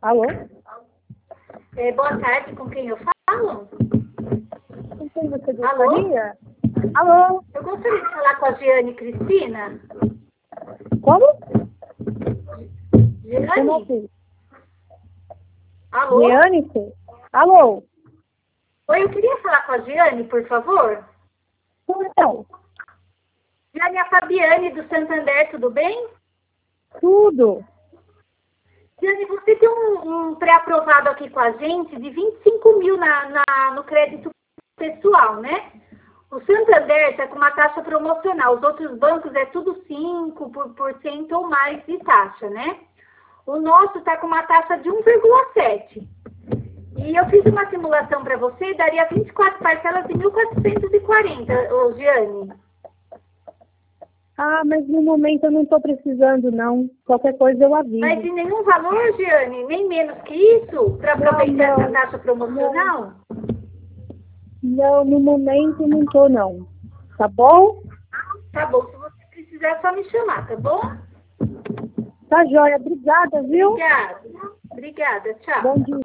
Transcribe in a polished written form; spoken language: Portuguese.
Alô? Boa tarde, com quem eu falo? Com quem você gostaria? Alô? Eu gostaria de falar com a Giane Cristina. Como? Como Giane? assim? Alô? Giane? Alô? Oi, eu queria falar com a Giane, por favor. Então, Giane, a Fabiane do Santander, tudo bem? tudo. Giane, você tem um pré-aprovado aqui com a gente de 25 mil no crédito pessoal, né? O Santander está com uma taxa promocional, os outros bancos é tudo 5% ou mais de taxa, né? O nosso está com uma taxa de 1,7. E eu fiz uma simulação para você e daria 24 parcelas de 1.440, ô Giane. Ah, mas no momento eu não estou precisando, não. Qualquer coisa eu aviso. Mas de nenhum valor, Giane, nem menos que isso, para aproveitar Não. essa taxa promocional? Não, no momento não estou, não. Tá bom? Tá bom, se você precisar é só me chamar, tá bom? Tá joia. Obrigada, viu? Obrigada. Obrigada, tchau. Bom dia.